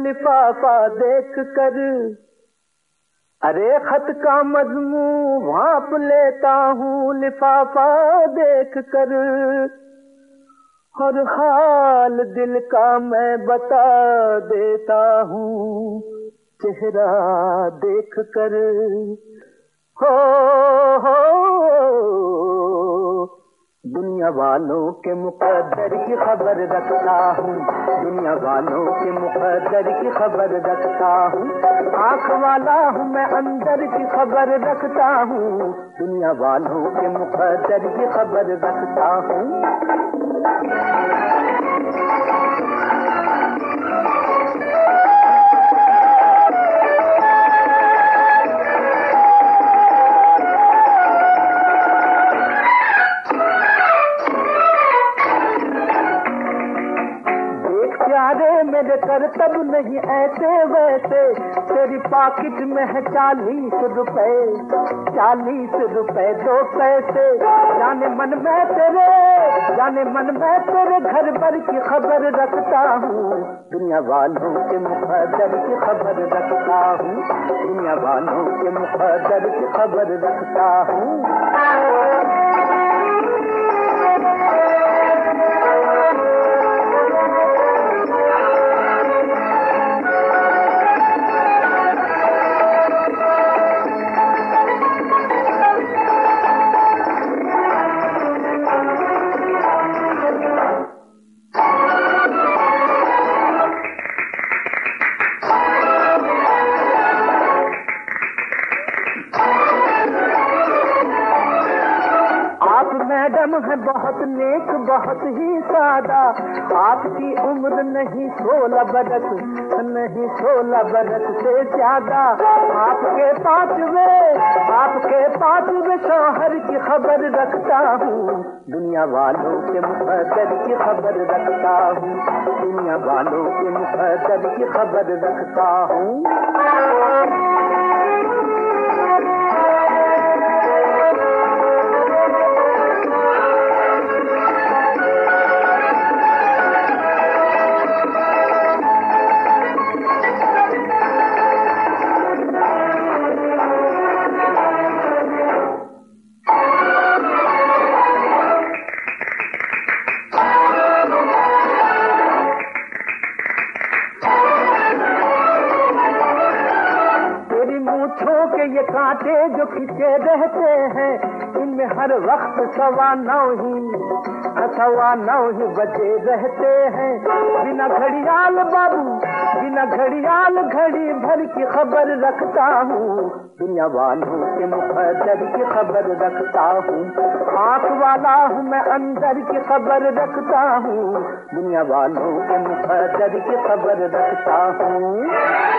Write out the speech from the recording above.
लिफाफा देख कर, अरे खत का मजमून भांप लेता हूँ लिफाफा देख कर, और हाल दिल का मैं बता देता हूँ चेहरा देख कर। हो दुनिया वालों के मुकद्दर की खबर रखता हूँ, दुनिया वालों के मुकद्दर की खबर रखता हूँ। आँख वाला हूँ मैं अंदर की खबर रखता हूँ, दुनिया वालों के मुकद्दर की खबर रखता हूँ। मेरे करतब नहीं ऐसे वैसे, तेरी पॉकेट में है 40 रुपए, 40 रुपए 2 पैसे। जाने मन में तेरे घर भर की खबर रखता हूँ, दुनिया वालों के मुकद्दर की खबर रखता हूँ, दुनिया वालों के मुकद्दर की खबर रखता हूँ। मैडम है बहुत नेक बहुत ही सादा, आपकी उम्र नहीं 16 बरस, नहीं 16 बरस से ज्यादा। आपके पांचवे शौहर की खबर रखता हूँ, दुनिया वालों के मुकद्दर की खबर रखता हूँ, दुनिया वालों के मुकद्दर की खबर रखता हूँ। ये कांटे जो खिंचे रहते हैं, इनमें हर वक्त 9:15 ही बजे रहते हैं। बिना घड़ियाल बाबू, बिना घड़ियाल घड़ी भर की खबर रखता हूँ, दुनिया वालों के मुकद्दर की खबर रखता हूँ। आँख वाला हूँ मैं अंदर की खबर रखता हूँ, दुनिया वालों के मुकद्दर की खबर रखता हूँ।